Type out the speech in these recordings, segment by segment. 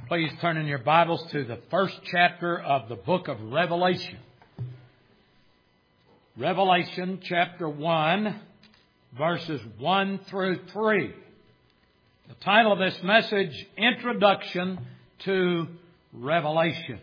Please turn in your Bibles to the first chapter of the book of Revelation. Revelation chapter 1, verses 1 through 3. The title of this message, Introduction to Revelation.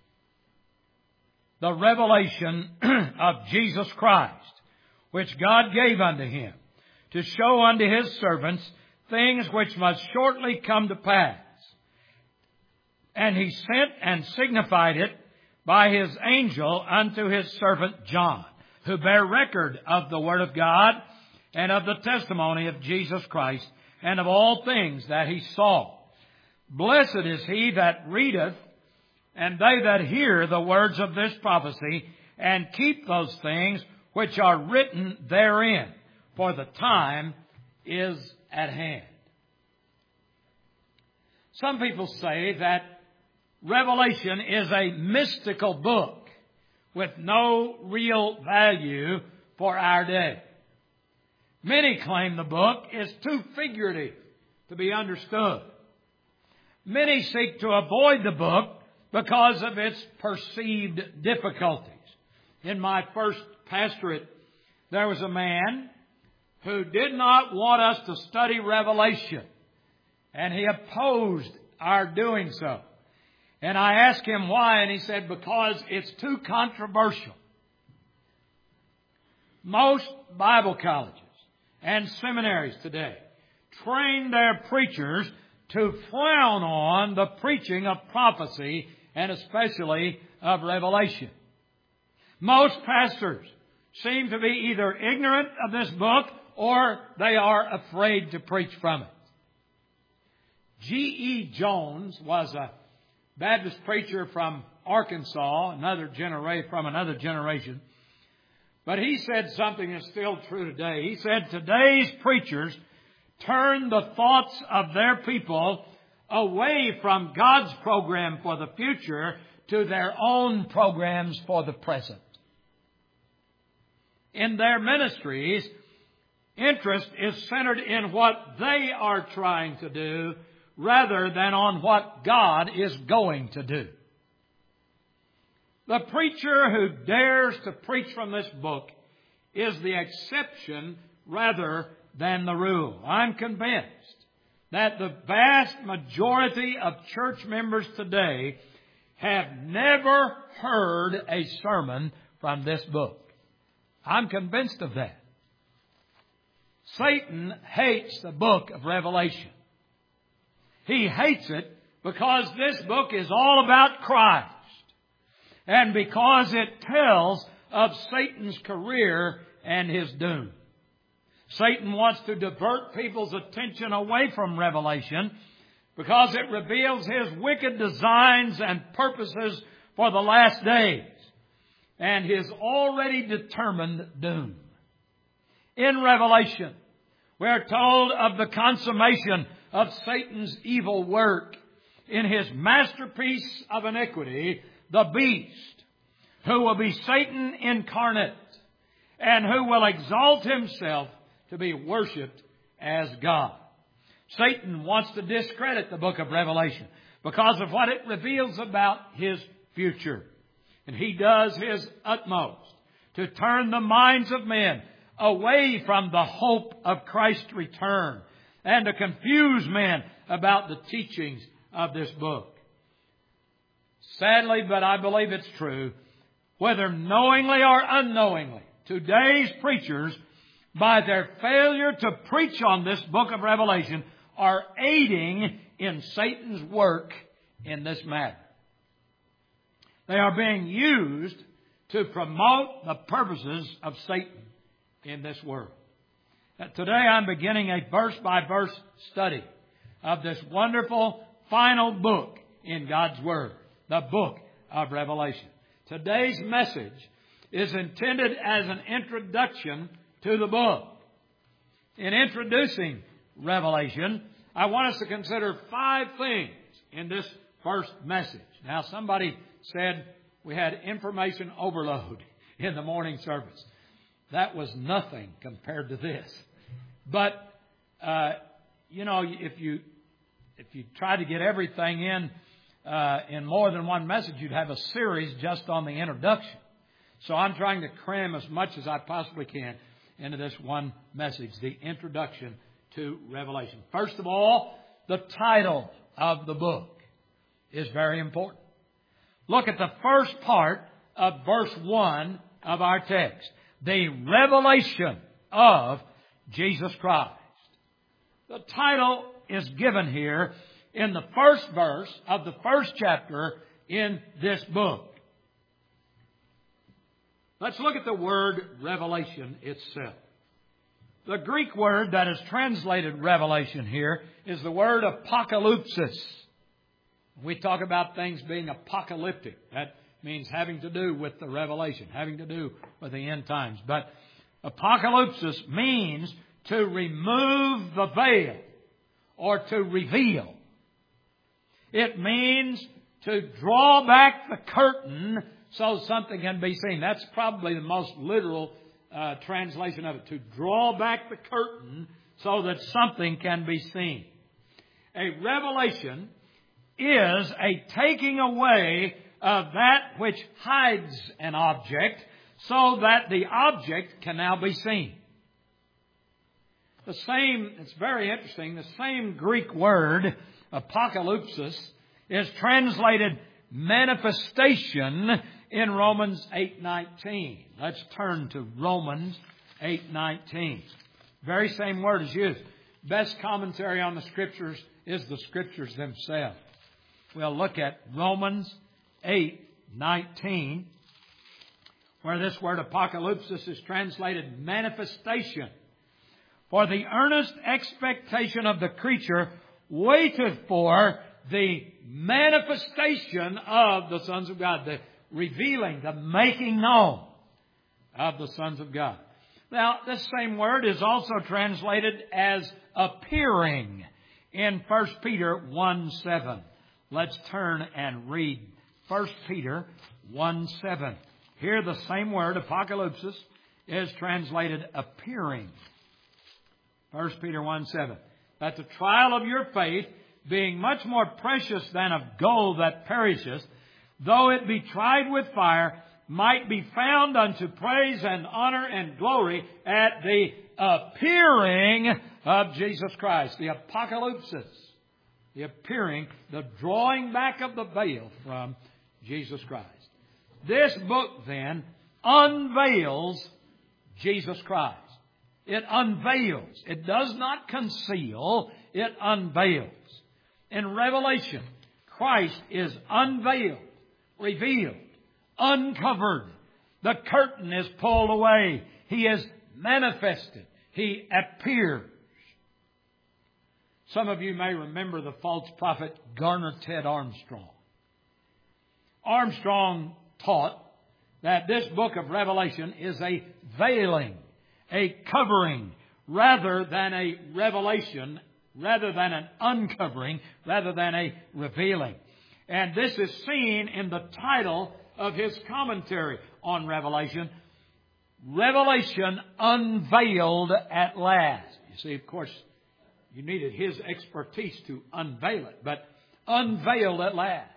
The revelation of Jesus Christ, which God gave unto Him, to show unto His servants things which must shortly come to pass. And He sent and signified it by His angel unto His servant John, who bare record of the Word of God and of the testimony of Jesus Christ and of all things that He saw. Blessed is he that readeth, and they that hear the words of this prophecy, and keep those things which are written therein, for the time is at hand. Some people say that Revelation is a mystical book with no real value for our day. Many claim the book is too figurative to be understood. Many seek to avoid the book because of its perceived difficulties. In my first pastorate, there was a man who did not want us to study Revelation, and he opposed our doing so. And I asked him why, and he said, because it's too controversial. Most Bible colleges and seminaries today train their preachers to frown on the preaching of prophecy and especially of Revelation. Most pastors seem to be either ignorant of this book or they are afraid to preach from it. G.E. Jones was a Baptist preacher from Arkansas, from another generation. But he said something that's still true today. He said, today's preachers turn the thoughts of their people away from God's program for the future to their own programs for the present. In their ministries, interest is centered in what they are trying to do rather than on what God is going to do. The preacher who dares to preach from this book is the exception rather than the rule. I'm convinced that the vast majority of church members today have never heard a sermon from this book. I'm convinced of that. Satan hates the book of Revelation. He hates it because this book is all about Christ and because it tells of Satan's career and his doom. Satan wants to divert people's attention away from Revelation because it reveals his wicked designs and purposes for the last days and his already determined doom. In Revelation, we are told of the consummation of Satan's evil work in his masterpiece of iniquity, the beast, who will be Satan incarnate and who will exalt himself to be worshipped as God. Satan wants to discredit the book of Revelation because of what it reveals about his future. And he does his utmost to turn the minds of men away from the hope of Christ's return and to confuse men about the teachings of this book. Sadly, but I believe it's true, whether knowingly or unknowingly, today's preachers, by their failure to preach on this book of Revelation, are aiding in Satan's work in this matter. They are being used to promote the purposes of Satan in this world. Today I'm beginning a verse-by-verse study of this wonderful final book in God's Word, the book of Revelation. Today's message is intended as an introduction to the book. In introducing Revelation, I want us to consider 5 things in this first message. Now, somebody said we had information overload in the morning service. That was nothing compared to this. But, if you try to get everything in in more than one message, you'd have a series just on the introduction. So I'm trying to cram as much as I possibly can into this one message, the introduction to Revelation. First of all, the title of the book is very important. Look at the first part of verse 1 of our text. The revelation of Jesus Christ. The title is given here in the first verse of the first chapter in this book. Let's look at the word revelation itself. The Greek word that is translated revelation here is the word apocalypsis. We talk about things being apocalyptic. That means having to do with the revelation, having to do with the end times. But apocalypsis means to remove the veil or to reveal. It means to draw back the curtain so something can be seen. That's probably the most literal translation of it. To draw back the curtain so that something can be seen. A revelation is a taking away of that which hides an object so that the object can now be seen. It's very interesting, the same Greek word, apocalypsis, is translated manifestation in Romans 8:19. Let's turn to Romans 8:19. Very same word is used. Best commentary on the Scriptures is the Scriptures themselves. We'll look at Romans 8:19, where this word apocalypsis is translated manifestation. For the earnest expectation of the creature waiteth for the manifestation of the sons of God, the revealing, the making known of the sons of God. Now, this same word is also translated as appearing in 1 Peter 1:7. Let's turn and read 1 Peter 1:7. Here the same word, apocalypsis, is translated appearing. 1 Peter 1:7. That the trial of your faith, being much more precious than of gold that perisheth, though it be tried with fire, might be found unto praise and honor and glory at the appearing of Jesus Christ. The apocalypsis. The appearing, the drawing back of the veil from Jesus Christ. This book then unveils Jesus Christ. It unveils. It does not conceal. It unveils. In Revelation, Christ is unveiled, revealed, uncovered. The curtain is pulled away. He is manifested. He appears. Some of you may remember the false prophet Garner Ted Armstrong. Armstrong taught that this book of Revelation is a veiling, a covering, rather than a revelation, rather than an uncovering, rather than a revealing. And this is seen in the title of his commentary on Revelation, Revelation Unveiled at Last. You see, of course, you needed his expertise to unveil it, but unveiled at last.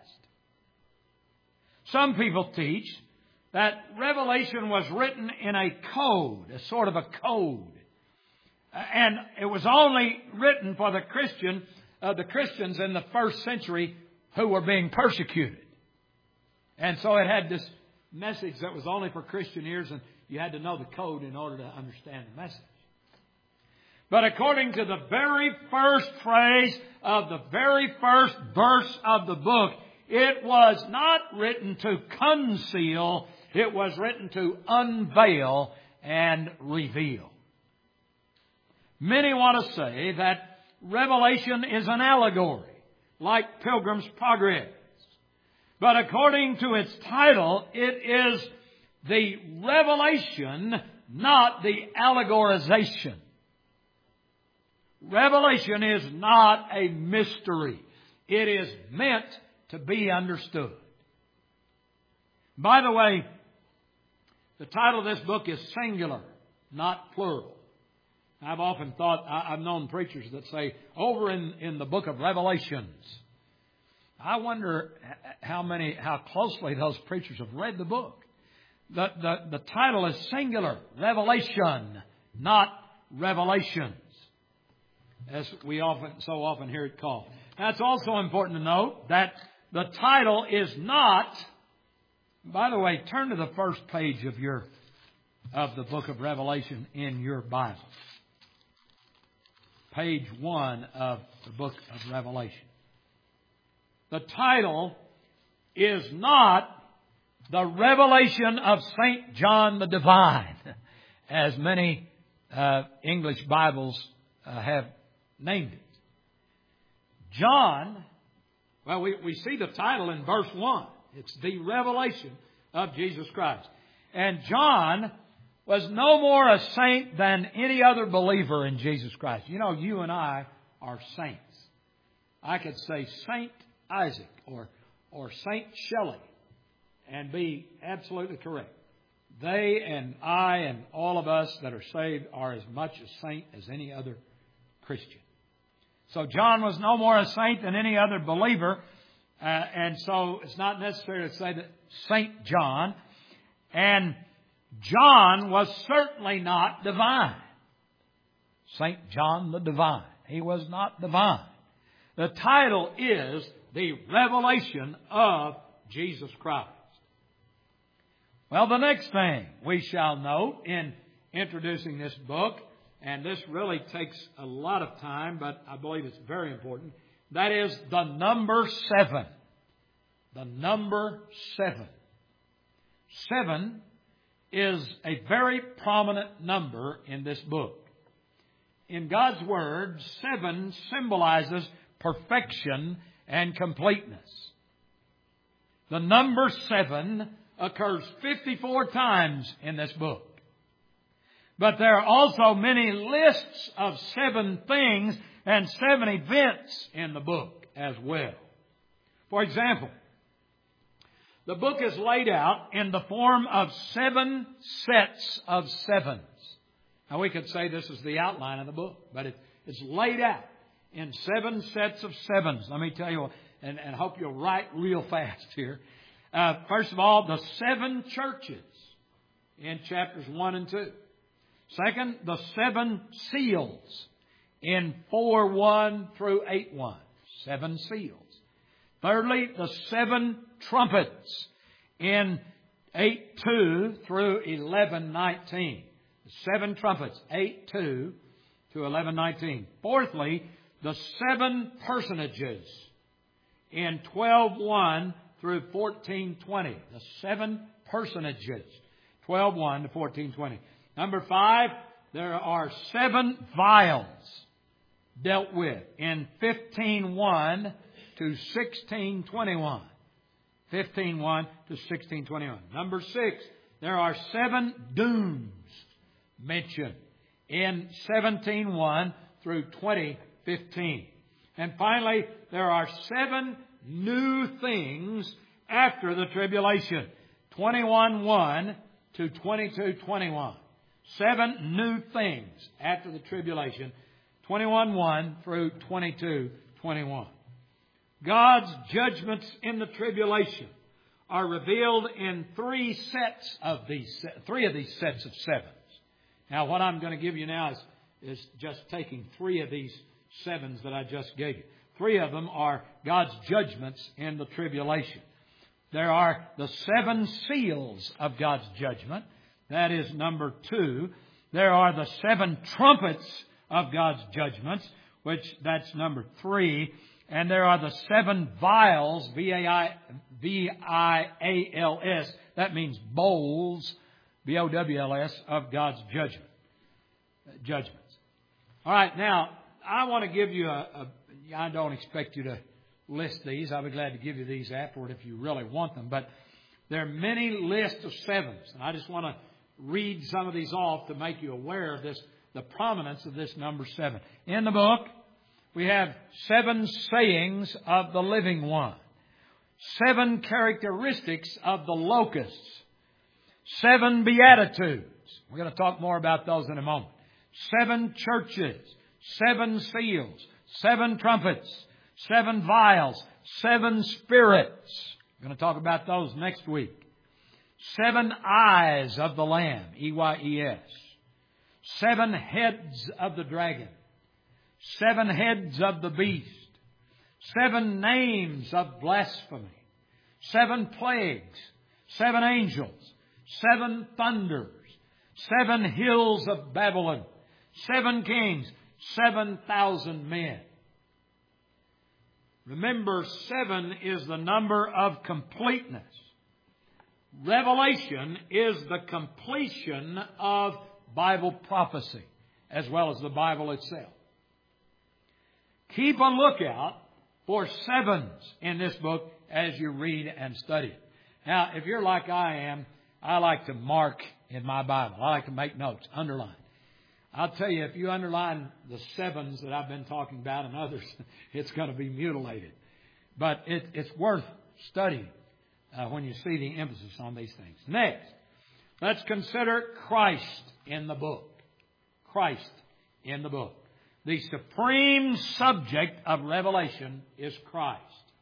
Some people teach that Revelation was written in a code, a sort of a code. And it was only written for the Christians in the first century who were being persecuted. And so it had this message that was only for Christian ears, and you had to know the code in order to understand the message. But according to the very first phrase of the very first verse of the book, it was not written to conceal, it was written to unveil and reveal. Many want to say that Revelation is an allegory, like Pilgrim's Progress. But according to its title, it is the revelation, not the allegorization. Revelation is not a mystery. It is meant to be understood. By the way, the title of this book is singular, not plural. I've often thought, I've known preachers that say, over in the book of Revelations. I wonder how closely those preachers have read the book. The title is singular, Revelation, not Revelations, as we so often hear it called. Now, it's also important to note that the title is not. By the way, turn to the first page of the book of Revelation in your Bible. Page 1 of the book of Revelation. The title is not the Revelation of St. John the Divine, as many English Bibles have named it. John, well, we see the title in verse 1. It's the revelation of Jesus Christ. And John was no more a saint than any other believer in Jesus Christ. You know, you and I are saints. I could say Saint Isaac or Saint Shelley and be absolutely correct. They and I and all of us that are saved are as much a saint as any other Christian. So John was no more a saint than any other believer. And so it's not necessary to say that Saint John. And John was certainly not divine. St. John the Divine. He was not divine. The title is the Revelation of Jesus Christ. Well, the next thing we shall note in introducing this book, and this really takes a lot of time, but I believe it's very important, that is the number 7. The number 7. 7 is a very prominent number in this book. In God's Word, 7 symbolizes perfection and completeness. The number 7 occurs 54 times in this book. But there are also many lists of 7 things and 7 events in the book as well. For example, the book is laid out in the form of 7 sets of 7s. Now we could say this is the outline of the book, but it's laid out in 7 sets of 7s. Let me tell you, and hope you'll write real fast here. First of all, the 7 churches in chapters 1 and 2. Second, the 7 seals in 4:1 through 8:1. 7 seals. Thirdly, the 7 trumpets in 8:2 through 11:19. 7 trumpets, 8:2 to 11:19. Fourthly, the 7 personages in 12:1 through 14:20. The 7 personages, 12:1 to 14:20. Number 5, there are 7 vials dealt with in 15:1 to 16:21. 15:1 to 16:21. Number 6, there are 7 dooms mentioned in 17:1 through 20:15. And finally, there are 7 new things after the tribulation. 21:1 to 22:21. 7 new things after the tribulation. 21:1 through 22:21. God's judgments in the tribulation are revealed in 3 of these sets of 7s. Now, what I'm going to give you now is just taking 3 of these 7s that I just gave you. 3 of them are God's judgments in the tribulation. There are the 7 seals of God's judgment. That is number 2. There are the 7 trumpets of God's judgments, that's number 3. And there are the 7 vials, V-I-A-L-S. That means bowls, B-O-W-L-S, of God's judgments. All right, now, I want to give you I don't expect you to list these. I'll be glad to give you these afterward if you really want them. But there are many lists of 7s. And I just want to read some of these off to make you aware of the prominence of this number 7. In the book, we have 7 sayings of the living one. 7 characteristics of the locusts. 7 beatitudes. We're going to talk more about those in a moment. 7 churches. 7 seals. 7 trumpets. 7 vials. 7 spirits. We're going to talk about those next week. 7 eyes of the Lamb, E-Y-E-S. 7 heads of the dragon. 7 heads of the beast. 7 names of blasphemy. 7 plagues. 7 angels. 7 thunders. 7 hills of Babylon. 7 kings. 7,000 men. Remember, 7 is the number of completeness. Revelation is the completion of Bible prophecy, as well as the Bible itself. Keep a lookout for 7s in this book as you read and study it. Now, if you're like I am, I like to mark in my Bible. I like to make notes, underline. I'll tell you, if you underline the 7s that I've been talking about and others, it's going to be mutilated. But it's worth studying when you see the emphasis on these things. Next, let's consider Christ in the book. Christ in the book. The supreme subject of Revelation is Christ.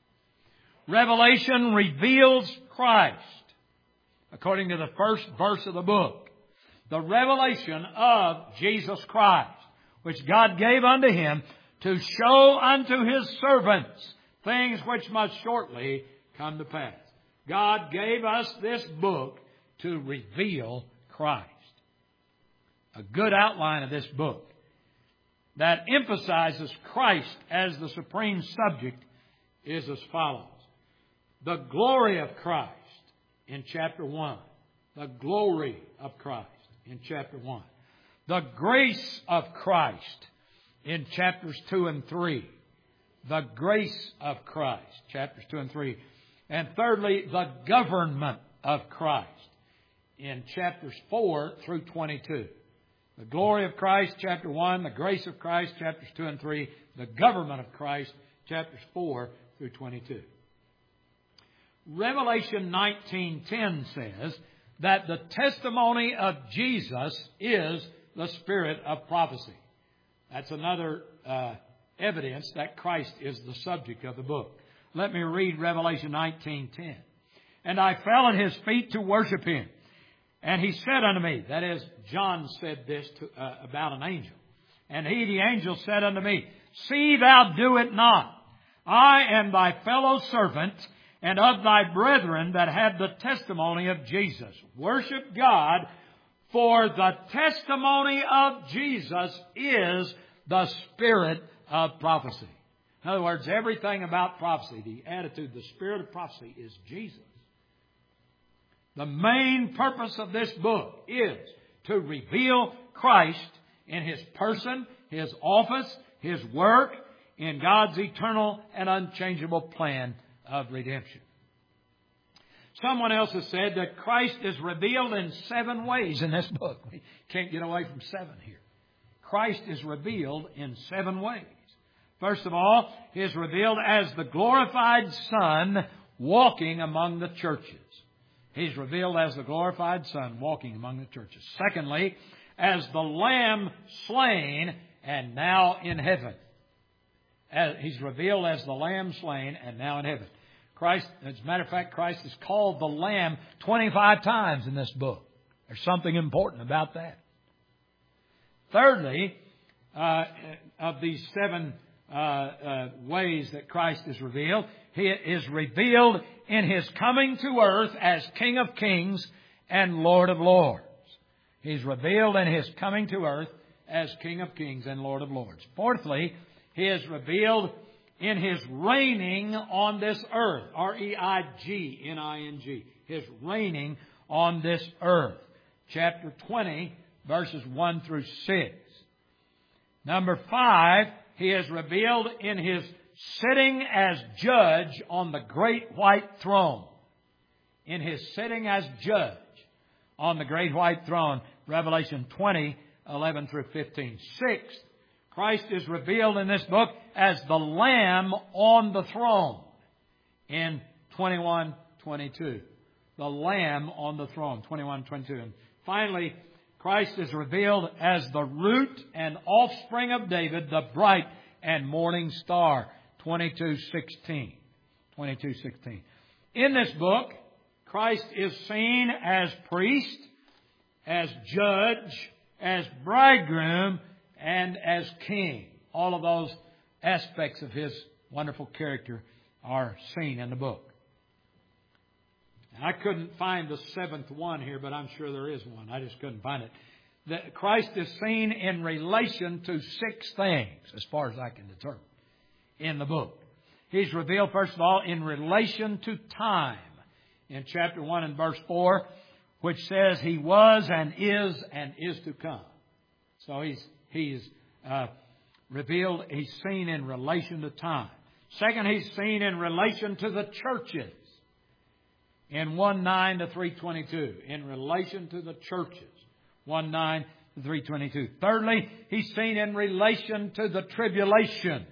Revelation reveals Christ, according to the first verse of the book. The revelation of Jesus Christ, which God gave unto Him to show unto His servants things which must shortly come to pass. God gave us this book to reveal Christ. A good outline of this book that emphasizes Christ as the supreme subject is as follows. The glory of Christ in chapter 1. The glory of Christ in chapter 1. The grace of Christ in chapters 2 and 3. The grace of Christ, chapters 2 and 3. And thirdly, the government of Christ in chapters 4 through 22. The glory of Christ, chapter 1. The grace of Christ, chapters 2 and 3. The government of Christ, chapters 4 through 22. Revelation 19:10 says that the testimony of Jesus is the spirit of prophecy. That's another evidence that Christ is the subject of the book. Let me read Revelation 19:10. And I fell at His feet to worship Him. And He said unto me, that is, John said this about an angel. And He, the angel, said unto me, See thou do it not. I am thy fellow servant and of thy brethren that have the testimony of Jesus. Worship God, for the testimony of Jesus is the spirit of prophecy. In other words, everything about prophecy, the attitude, the spirit of prophecy is Jesus. The main purpose of this book is to reveal Christ in His person, His office, His work, in God's eternal and unchangeable plan of redemption. Someone else has said that Christ is revealed in 7 ways in this book. We can't get away from 7 here. Christ is revealed in 7 ways. First of all, He is revealed as the glorified Son walking among the churches. He's revealed as the glorified Son walking among the churches. Secondly, as the Lamb slain and now in heaven. He's revealed as the Lamb slain and now in heaven. Christ, as a matter of fact, Christ is called the Lamb 25 times in this book. There's something important about that. Thirdly, of these 7 ways that Christ is revealed, He is revealed in His coming to earth as King of Kings and Lord of Lords. He's revealed in His coming to earth as King of Kings and Lord of Lords. Fourthly, He is revealed in His reigning on this earth. R-E-I-G-N-I-N-G. His reigning on this earth. Chapter 20, verses 1 through 6. Number 5, He is revealed in His sitting as judge on the great white throne. In His sitting as judge on the great white throne. Revelation 20, 11 through 15. Sixth, Christ is revealed in this book as the Lamb on the throne in 21:22. The Lamb on the throne, 21:22. And finally, Christ is revealed as the root and offspring of David, the bright and morning star, 22:16. 22:16. In this book, Christ is seen as priest, as judge, as bridegroom, and as king. All of those aspects of His wonderful character are seen in the book. I couldn't find the seventh one here, but I'm sure there is one. I just couldn't find it. That Christ is seen in relation to 6 things, as far as I can determine, in the book. He's revealed, first of all, in relation to time, in chapter 1 and verse 4, which says He was and is to come. So He's revealed, He's seen in relation to time. Second, He's seen in relation to the churches, in 1:9 to 3:22, in relation to the churches, 1:9 to 3:22. Thirdly, He's seen in relation to the tribulation,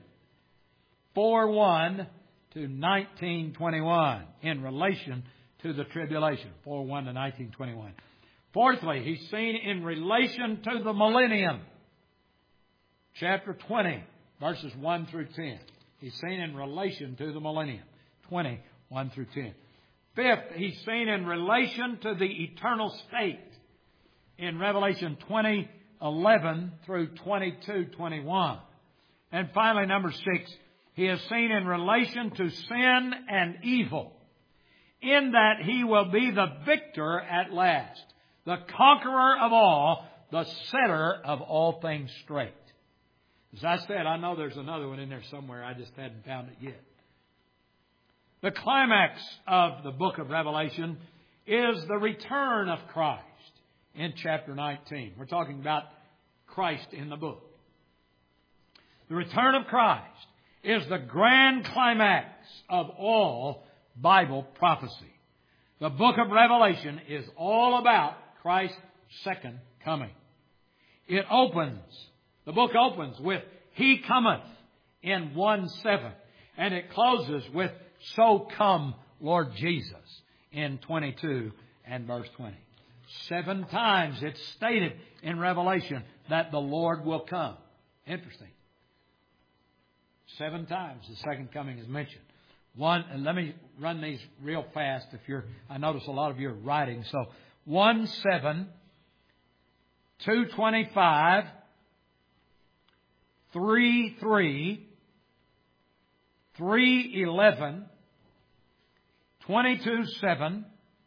4:1 to 19:21, in relation to the tribulation, 4:1 to 19:21. Fourthly, He's seen in relation to the millennium, chapter 20, verses 1 through 10. He's seen in relation to the millennium, 20, 1 through 10. Fifth, He's seen in relation to the eternal state, in Revelation 20:11 through 22:21. And finally, number 6, He is seen in relation to sin and evil, in that He will be the victor at last, the conqueror of all, the setter of all things straight. As I said, I know there's another one in there somewhere. I just hadn't found it yet. The climax of the book of Revelation is the return of Christ in chapter 19. We're talking about Christ in the book. The return of Christ is the grand climax of all Bible prophecy. The book of Revelation is all about Christ's second coming. The book opens with He cometh in 1:7, and it closes with So come, Lord Jesus, in 22 and verse 20. 7 times it's stated in Revelation that the Lord will come. Interesting. 7 times the second coming is mentioned. And let me run these real fast. I notice a lot of you are writing. So 1:7, 2:25, 3:3, 3:11, 22:7,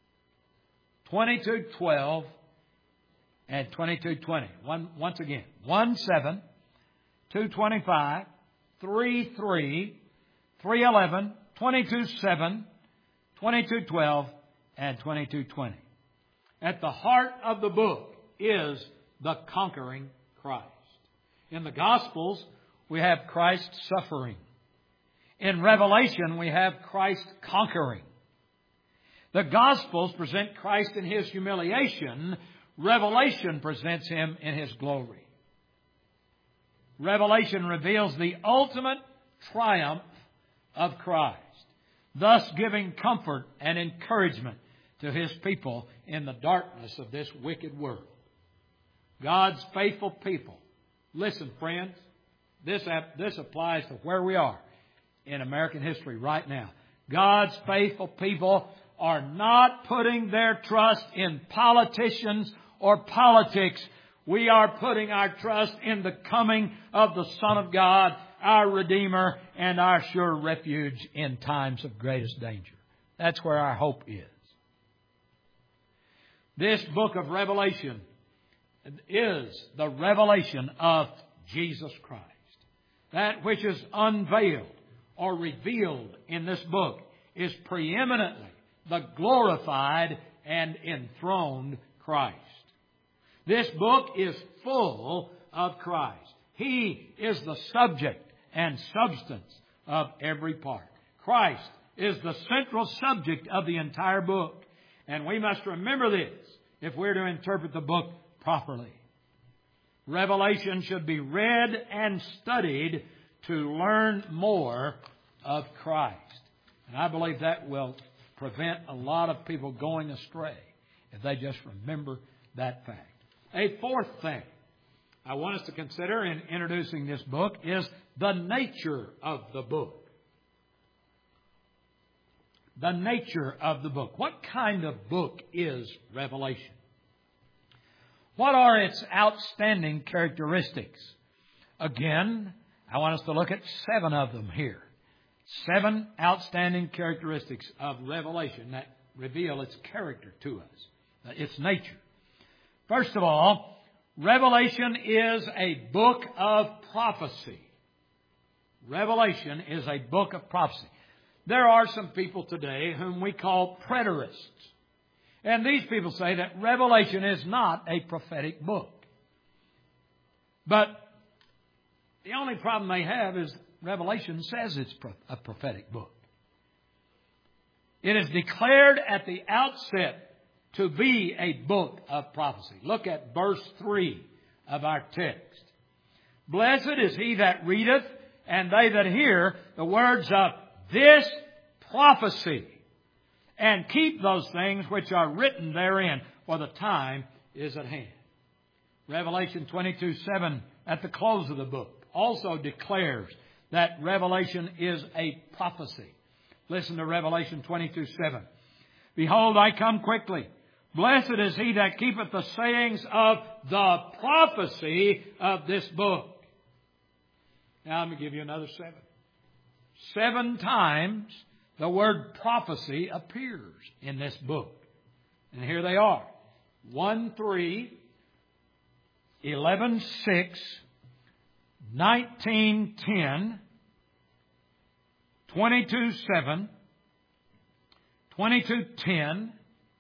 22:12, and 22:20. Once again, 1:7, 2:25, 3:3, 3:11, 22:7, 22:12, and 22:20. At the heart of the book is the conquering Christ. In the Gospels, we have Christ suffering. In Revelation, we have Christ conquering. The Gospels present Christ in His humiliation. Revelation presents Him in His glory. Revelation reveals the ultimate triumph of Christ, thus giving comfort and encouragement to His people in the darkness of this wicked world. God's faithful people. Listen, friends, this applies to where we are in American history right now. God's faithful people are not putting their trust in politicians or politics. We are putting our trust in the coming of the Son of God, our Redeemer, and our sure refuge in times of greatest danger. That's where our hope is. This book of Revelation is the revelation of Jesus Christ. That which is unveiled or revealed in this book is preeminently the glorified and enthroned Christ. This book is full of Christ. He is the subject and substance of every part. Christ is the central subject of the entire book. And we must remember this if we're to interpret the book properly. Revelation should be read and studied to learn more of Christ. And I believe that will prevent a lot of people going astray if they just remember that fact. A fourth thing I want us to consider in introducing this book is the nature of the book. the nature of the book. What kind of book is Revelation? What are its outstanding characteristics? Again, I want us to look at 7 of them here. 7 outstanding characteristics of Revelation that reveal its character to us, its nature. First of all, Revelation is a book of prophecy. Revelation is a book of prophecy. There are some people today whom we call preterists. And these people say that Revelation is not a prophetic book. But the only problem they have is Revelation says it's a prophetic book. It is declared at the outset to be a book of prophecy. Look at verse 3 of our text. Blessed is he that readeth, and they that hear the words of this prophecy, and keep those things which are written therein, for the time is at hand. Revelation 22:7 at the close of the book also declares that Revelation is a prophecy. Listen to Revelation 22:7. Behold, I come quickly. Blessed is he that keepeth the sayings of the prophecy of this book. Now let me give you another 7. 7 times the word prophecy appears in this book. And here they are. 1:3, 11:6, 19:10, 22:7, 22:10,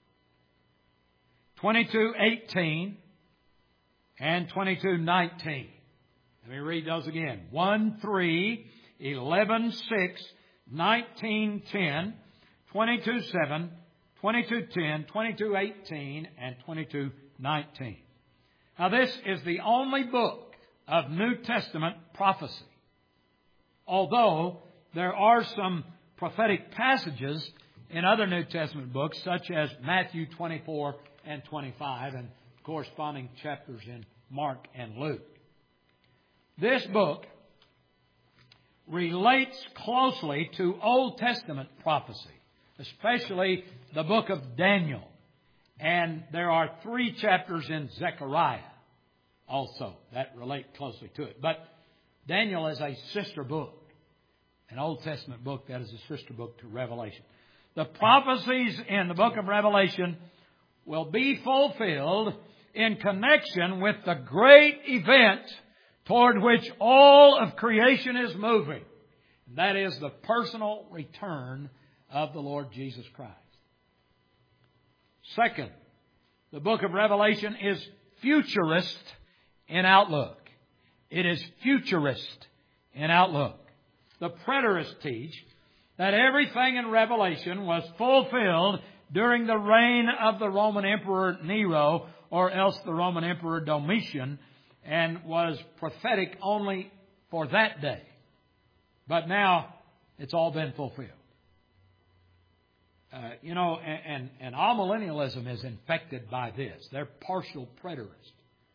22:18, and 22:19. Let me read those again. 1:3, 11:6, 19:10, 22:7, 22:10, 22:18, and 22:19. Now this is the only book of New Testament prophecy. Although there are some prophetic passages in other New Testament books, such as Matthew 24 and 25, and corresponding chapters in Mark and Luke. This book relates closely to Old Testament prophecy, especially the book of Daniel. And there are 3 chapters in Zechariah also that relate closely to it. But Daniel is a sister book, an Old Testament book that is a sister book to Revelation. The prophecies in the book of Revelation will be fulfilled in connection with the great event toward which all of creation is moving. And that is the personal return of the Lord Jesus Christ. Second, the book of Revelation is futurist in outlook. It is futurist in outlook. The preterists teach that everything in Revelation was fulfilled during the reign of the Roman Emperor Nero, or else the Roman Emperor Domitian, and was prophetic only for that day. But now it's all been fulfilled. And amillennialism is infected by this. They're partial preterists.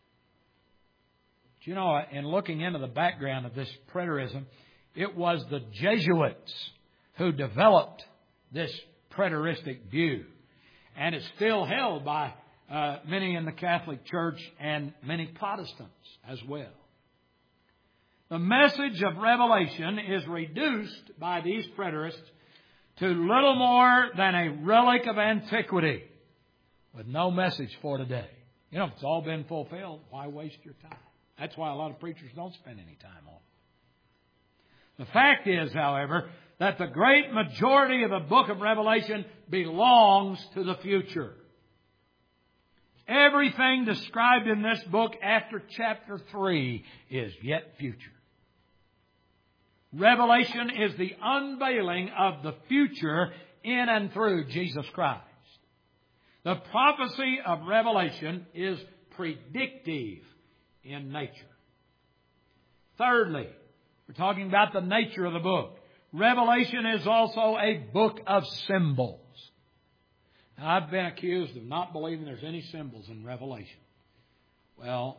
You know, in looking into the background of this preterism, it was the Jesuits who developed this preteristic view. And it's still held by many in the Catholic Church and many Protestants as well. The message of Revelation is reduced by these preterists to little more than a relic of antiquity with no message for today. You know, if it's all been fulfilled, why waste your time? That's why a lot of preachers don't spend any time on it. The fact is, however, that the great majority of the book of Revelation belongs to the future. Everything described in this book after chapter 3 is yet future. Revelation is the unveiling of the future in and through Jesus Christ. The prophecy of Revelation is predictive in nature. Thirdly, we're talking about the nature of the book. Revelation is also a book of symbols. Now, I've been accused of not believing there's any symbols in Revelation. Well,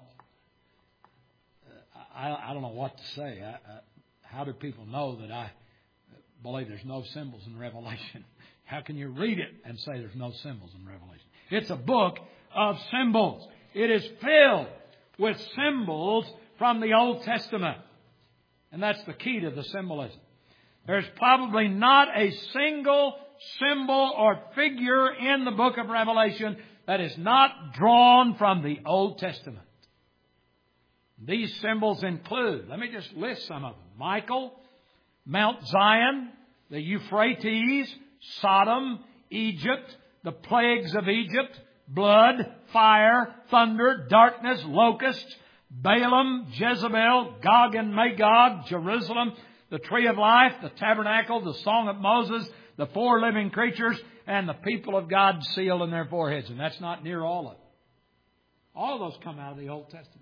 I don't know what to say. How do people know that I believe there's no symbols in Revelation? How can you read it and say there's no symbols in Revelation? It's a book of symbols. It is filled with symbols from the Old Testament. And that's the key to the symbolism. There's probably not a single symbol or figure in the book of Revelation that is not drawn from the Old Testament. These symbols include, let me just list some of them. Michael, Mount Zion, the Euphrates, Sodom, Egypt, the plagues of Egypt, blood, fire, thunder, darkness, locusts, Balaam, Jezebel, Gog and Magog, Jerusalem, the tree of life, the tabernacle, the song of Moses, the four living creatures, and the people of God sealed in their foreheads. And that's not near all of them. All of those come out of the Old Testament.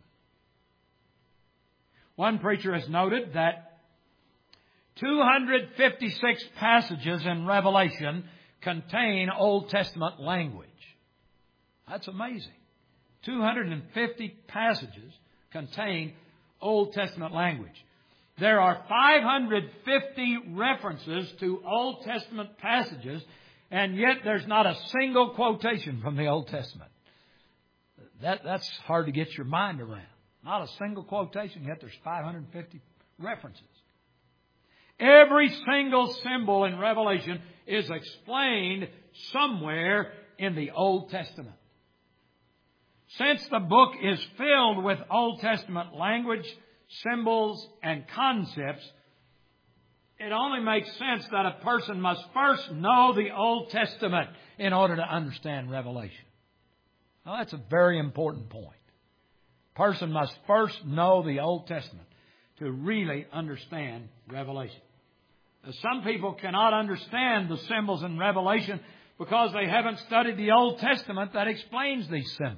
One preacher has noted that 256 passages in Revelation contain Old Testament language. That's amazing. 250 passages contain Old Testament language. There are 550 references to Old Testament passages, and yet there's not a single quotation from the Old Testament. That's hard to get your mind around. Not a single quotation, yet there's 550 references. Every single symbol in Revelation is explained somewhere in the Old Testament. Since the book is filled with Old Testament language, symbols, and concepts, it only makes sense that a person must first know the Old Testament in order to understand Revelation. Now, that's a very important point. A person must first know the Old Testament to really understand Revelation. Some people cannot understand the symbols in Revelation because they haven't studied the Old Testament that explains these symbols.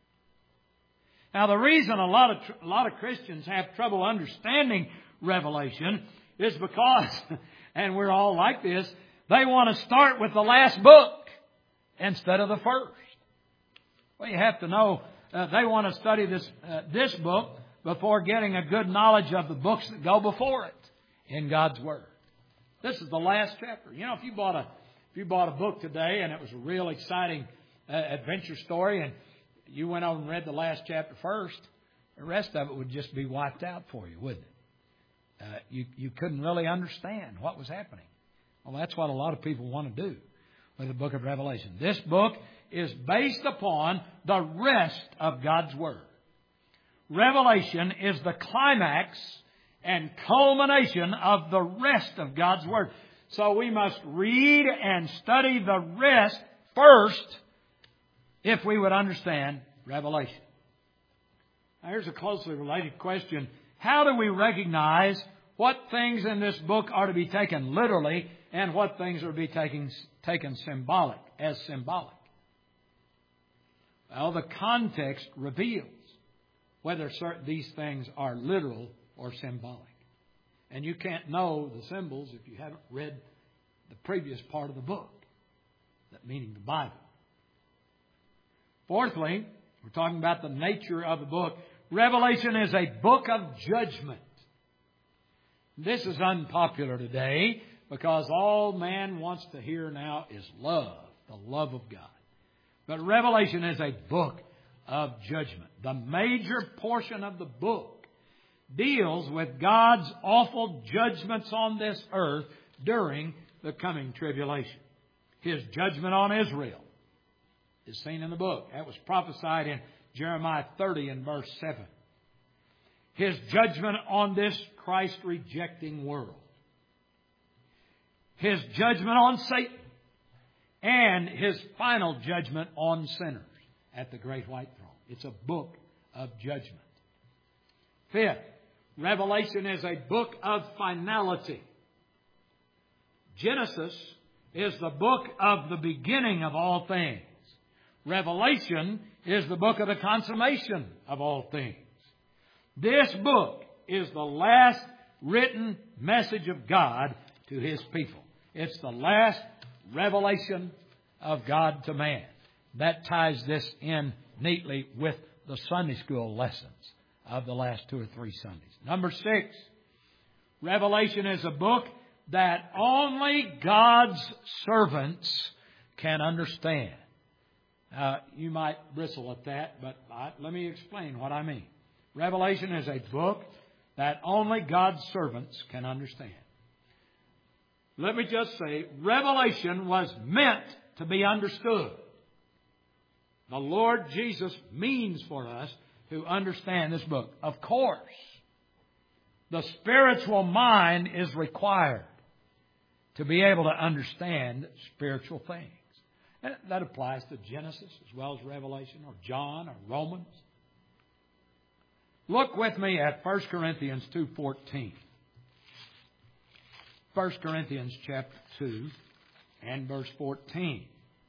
Now, the reason a lot of Christians have trouble understanding Revelation is because, and we're all like this, they want to start with the last book instead of the first. Well, you have to know they want to study this book before getting a good knowledge of the books that go before it in God's Word. This is the last chapter. You know, if you bought a book today and it was a real exciting adventure story, and you went over and read the last chapter first, the rest of it would just be wiped out for you, wouldn't it? You couldn't really understand what was happening. Well, that's what a lot of people want to do with the book of Revelation. This book is based upon the rest of God's Word. Revelation is the climax and culmination of the rest of God's Word. So we must read and study the rest first if we would understand Revelation. Now, here's a closely related question. How do we recognize what things in this book are to be taken literally and what things are to be taken as symbolic? Well, the context reveals whether these things are literal or symbolic. And you can't know the symbols if you haven't read the previous part of the book, that meaning the Bible. Fourthly, we're talking about the nature of the book. Revelation is a book of judgment. This is unpopular today because all man wants to hear now is love, the love of God. But Revelation is a book of judgment. The major portion of the book deals with God's awful judgments on this earth during the coming tribulation. His judgment on Israel is seen in the book. That was prophesied in Jeremiah 30 and verse 7. His judgment on this Christ-rejecting world. His judgment on Satan. And His final judgment on sinners at the great white throne. It's a book of judgment. Fifth, Revelation is a book of finality. Genesis is the book of the beginning of all things. Revelation is the book of the consummation of all things. This book is the last written message of God to His people. It's the last revelation of God to man. That ties this in neatly with the Sunday school lessons of the last 2 or 3 Sundays. Number 6, Revelation is a book that only God's servants can understand. You might bristle at that, but let me explain what I mean. Revelation is a book that only God's servants can understand. Let me just say, Revelation was meant to be understood. The Lord Jesus means for us to understand this book. Of course, the spiritual mind is required to be able to understand spiritual things. And that applies to Genesis as well as Revelation or John or Romans. Look with me at 1 Corinthians 2:14. 1 Corinthians chapter 2 and verse 14.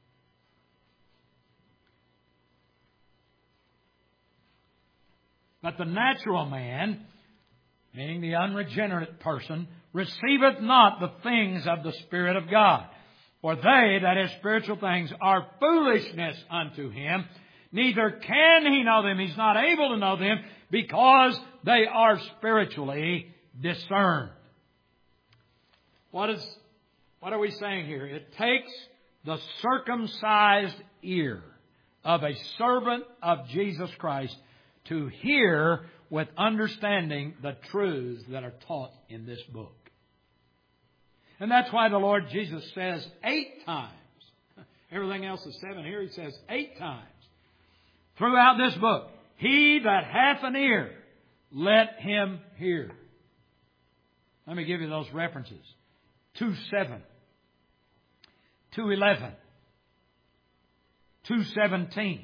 But the natural man, meaning the unregenerate person, receiveth not the things of the Spirit of God. For they, that is spiritual things, are foolishness unto him. Neither can he know them. He's not able to know them because they are spiritually discerned. What are we saying here? It takes the circumcised ear of a servant of Jesus Christ to hear with understanding the truths that are taught in this book. And that's why the Lord Jesus says 8 times. Everything else is 7. Here He says 8 times throughout this book, he that hath an ear, let him hear. Let me give you those references. 2:7, 2:11, 2:17,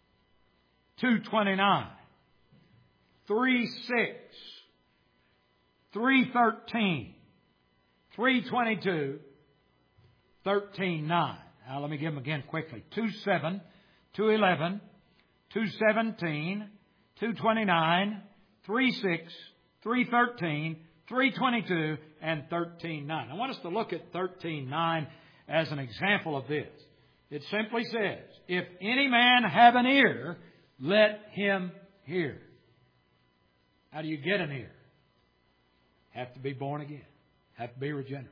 2:29, 3:6, 3:13, 3:22, 13:9. Now let me give them again quickly. 2:7, 2:11, 2:17, 2:29, 3:6, 3:13, 3:22, and 13:9. I want us to look at 13:9 as an example of this. It simply says, if any man have an ear, let him hear. How do you get an ear? Have to be born again. Have to be regenerate.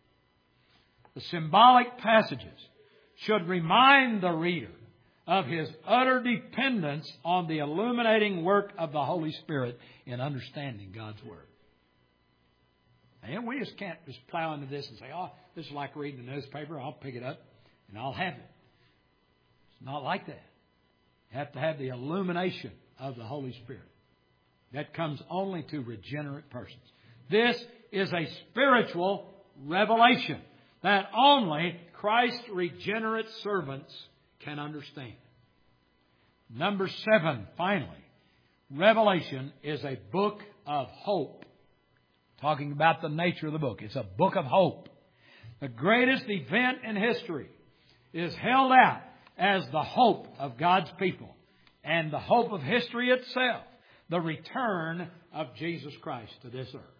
The symbolic passages should remind the reader of his utter dependence on the illuminating work of the Holy Spirit in understanding God's Word. And we just can't just plow into this and say, oh, this is like reading the newspaper. I'll pick it up and I'll have it. It's not like that. You have to have the illumination of the Holy Spirit. That comes only to regenerate persons. This is a spiritual revelation that only Christ's regenerate servants can understand. Number 7, finally, Revelation is a book of hope. Talking about the nature of the book. It's a book of hope. The greatest event in history is held out as the hope of God's people and the hope of history itself, the return of Jesus Christ to this earth.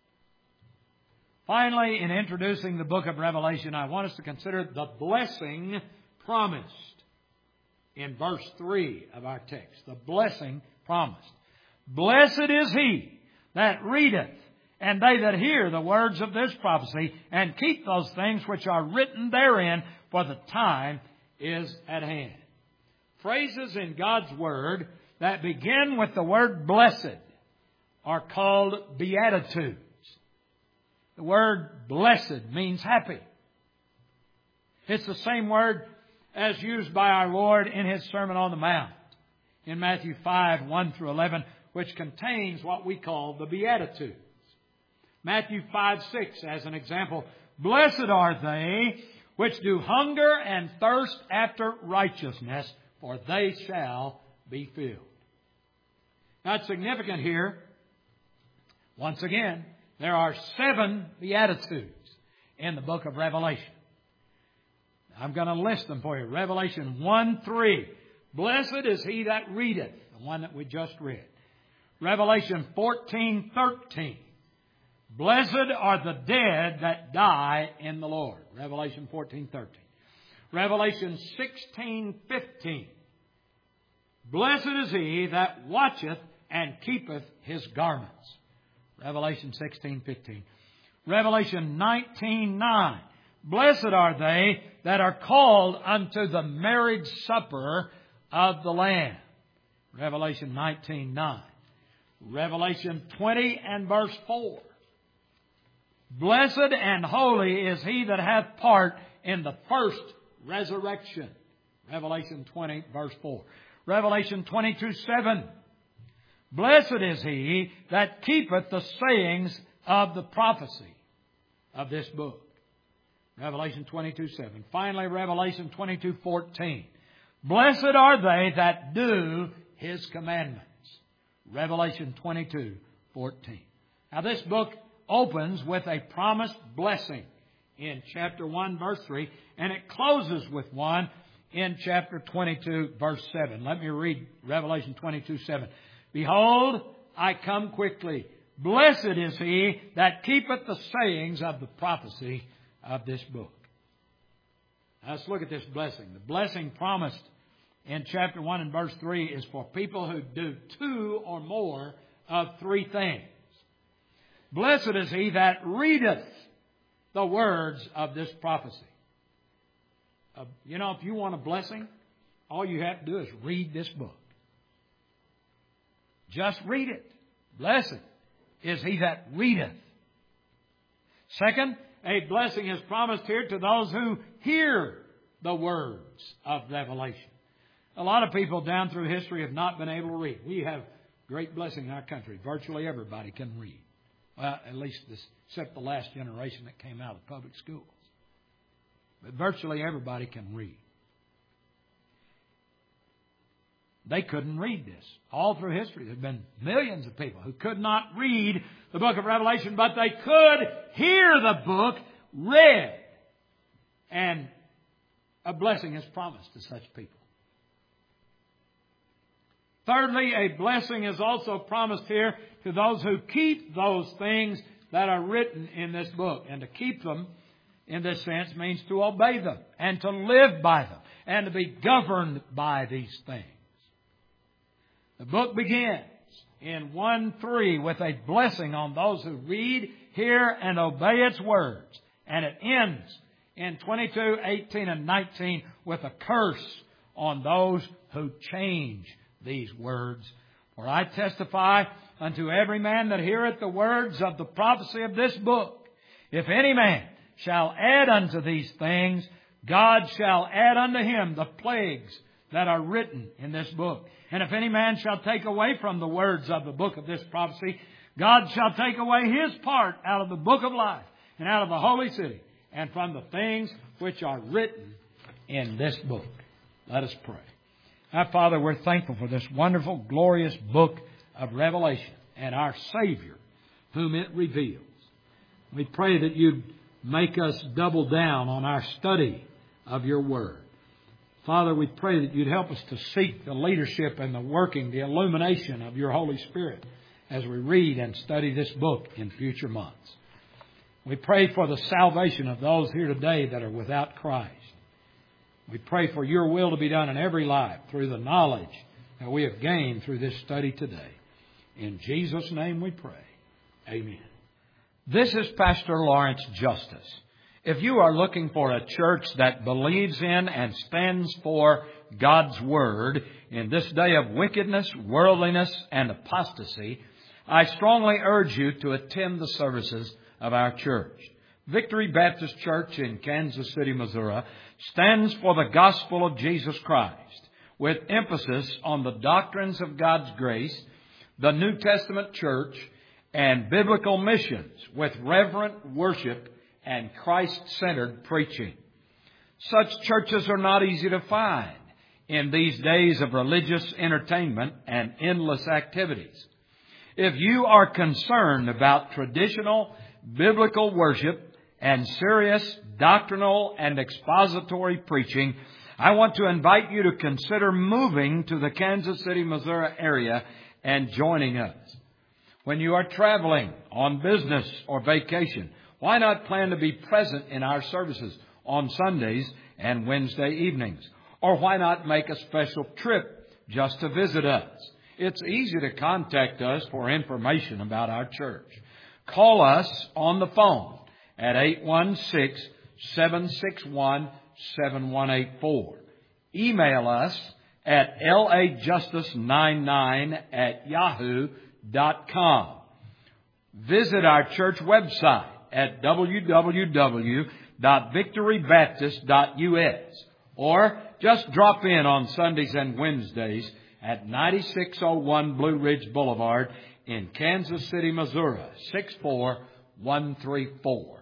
Finally, in introducing the book of Revelation, I want us to consider the blessing promised in verse 3 of our text. The blessing promised. Blessed is he that readeth, and they that hear the words of this prophecy, and keep those things which are written therein, for the time is at hand. Phrases in God's Word that begin with the word blessed are called beatitudes. The word blessed means happy. It's the same word as used by our Lord in His Sermon on the Mount in Matthew 5, 1 through 11, which contains what we call the Beatitudes. Matthew 5, 6 as an example. Blessed are they which do hunger and thirst after righteousness, for they shall be filled. Now it's significant here. Once again, there are 7 Beatitudes in the book of Revelation. I'm going to list them for you. Revelation 1, 3. Blessed is he that readeth, the one that we just read. Revelation 14, 13. Blessed are the dead that die in the Lord. Revelation 14, 13. Revelation 16, 15. Blessed is he that watcheth and keepeth his garments. Revelation 16, 15. Revelation 19:9. Blessed are they that are called unto the marriage supper of the Lamb. Revelation 19:9. Revelation 20 and verse 4. Blessed and holy is he that hath part in the first resurrection. Revelation 20 verse 4. Revelation 22:7. Blessed is he that keepeth the sayings of the prophecy of this book. Revelation 22:7. Finally, Revelation 22:14. Blessed are they that do His commandments. Revelation 22:14. Now this book opens with a promised blessing in chapter 1 verse 3, and it closes with one in chapter 22 verse 7. Let me read Revelation 22:7. Behold, I come quickly. Blessed is he that keepeth the sayings of the prophecy of this book. Now let's look at this blessing. The blessing promised in chapter 1 and verse 3 is for people who do two or more of three things. Blessed is he that readeth the words of this prophecy. If you want a blessing, all you have to do is read this book. Just read it. Blessed is he that readeth. Second, a blessing is promised here to those who hear the words of revelation. A lot of people down through history have not been able to read. We have great blessing in our country. Virtually everybody can read. Well, at least except the last generation that came out of public schools. But virtually everybody can read. They couldn't read this. All through history, there have been millions of people who could not read the book of Revelation, but they could hear the book read. And a blessing is promised to such people. Thirdly, a blessing is also promised here to those who keep those things that are written in this book. And to keep them, in this sense, means to obey them and to live by them and to be governed by these things. The book begins in 1:3 with a blessing on those who read, hear, and obey its words. And it ends in 22:18 and 19 with a curse on those who change these words. For I testify unto every man that heareth the words of the prophecy of this book, if any man shall add unto these things, God shall add unto him the plagues that are written in this book. And if any man shall take away from the words of the book of this prophecy, God shall take away his part out of the book of life and out of the holy city and from the things which are written in this book. Let us pray. Our Father, we're thankful for this wonderful, glorious book of Revelation and our Savior, whom it reveals. We pray that you'd make us double down on our study of your Word. Father, we pray that you'd help us to seek the leadership and the working, the illumination of your Holy Spirit as we read and study this book in future months. We pray for the salvation of those here today that are without Christ. We pray for your will to be done in every life through the knowledge that we have gained through this study today. In Jesus' name we pray. Amen. This is Pastor Lawrence Justice. If you are looking for a church that believes in and stands for God's Word in this day of wickedness, worldliness, and apostasy, I strongly urge you to attend the services of our church. Victory Baptist Church in Kansas City, Missouri, stands for the gospel of Jesus Christ, with emphasis on the doctrines of God's grace, the New Testament church, and biblical missions, with reverent worship and Christ-centered preaching. Such churches are not easy to find in these days of religious entertainment and endless activities. If you are concerned about traditional biblical worship and serious doctrinal and expository preaching, I want to invite you to consider moving to the Kansas City, Missouri area and joining us. When you are traveling on business or vacation, why not plan to be present in our services on Sundays and Wednesday evenings? Or why not make a special trip just to visit us? It's easy to contact us for information about our church. call us on the phone at 816-761-7184. Email us at lajustice99@yahoo.com. Visit our church website at www.victorybaptist.us, or just drop in on Sundays and Wednesdays at 9601 Blue Ridge Boulevard in Kansas City, Missouri, 64134.